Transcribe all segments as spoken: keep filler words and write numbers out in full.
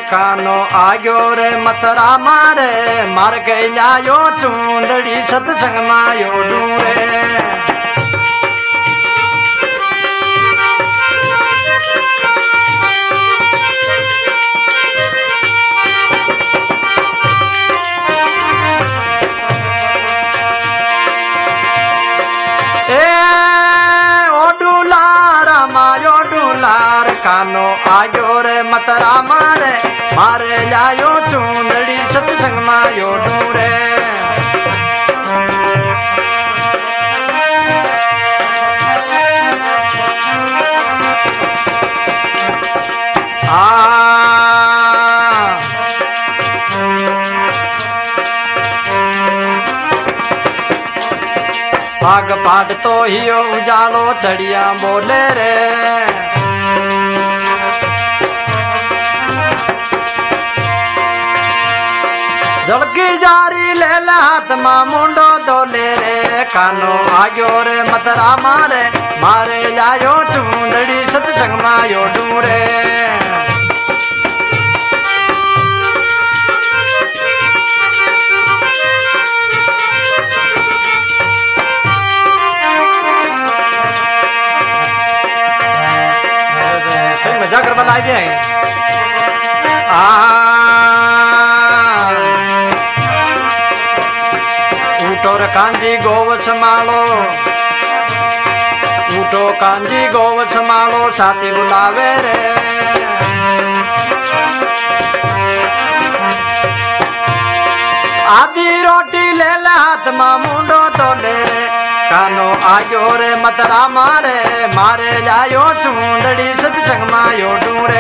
कानो आग्यो रे मतरा मारे मार गई लायो चूंदड़ी सत्संग मायो डूरे कानो आग्यो रे मतरा मारे मारे लायो चूंदड़ी सत्संग मायो डूरे आ भाग पाट तो हियो उजालो चढ़िया बोले रे जलकी जारी ले हाथ मा मुंडो दोले रे कानो आग्यो रे मतरा मारे मारे लायो चूंदड़ी सत्संग मायो डूरे मजा कर बनाई गया आ उठो रे कांजी गोवछ मालो उठो कांजी गोवछ मालो साथी बुलावे रे आधी रोटी ले ले हाथ मा मुंडो तो ले रे कानो आग्यो रे मतरा मारे मारे लायो चूंदड़ी सत्संग मायो डूरे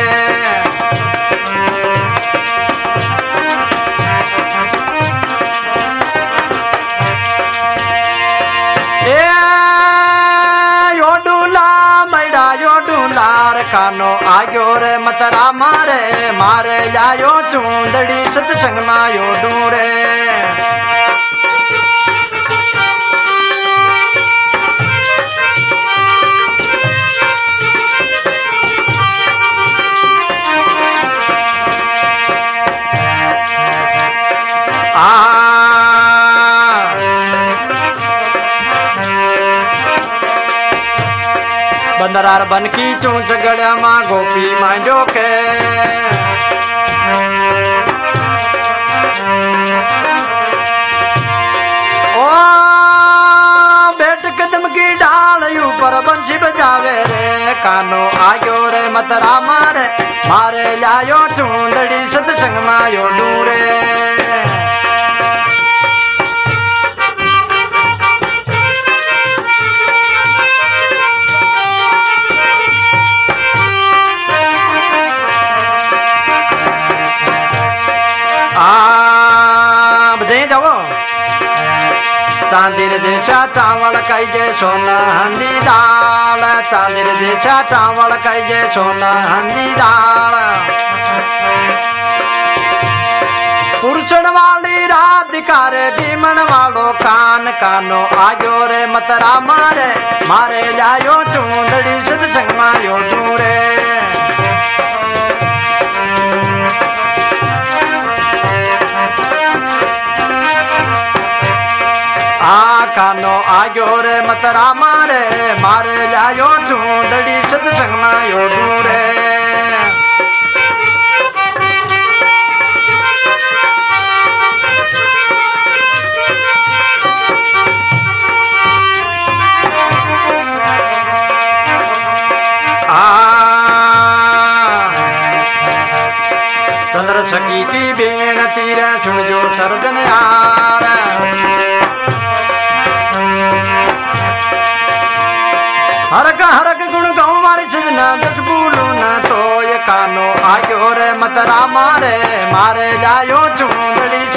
कानो आग्यो रे मतरा मारे मारे लायो चूंदड़ी सत्संग मायो डूरे बंदरार बन की चूंच गड़िया माँ गोपी मांजो के ओ बेट कदम की डाल ऊपर बंशी बजावे रे कानो आग्यो रे मतरा मारे मारे लायो चूंदड़ी सत्संग मायो डूरे चांदीर देशा चावल कईजे सोना हंदी दाल चांदीर देशा चावल कईजे सोना हंदी दाल पुरुषन वाली राधिका रे जीवन वालो कान कानो आग्यो रे मतरा मारे मारे लायो चूंदड़ी सत्संग मायो डूरे कानो आग्यो रे मतरा मारे मारे लायो चूंदड़ी सत्संग मायो डूरे आ चंद्र सखी की बेण तीर सुनजो सर्जन यार हरक हरक गुण गौ मारी छजना दस बोलू न तो ये कानो आग्यो रे मतरा मारे मारे लायो चूंदड़ी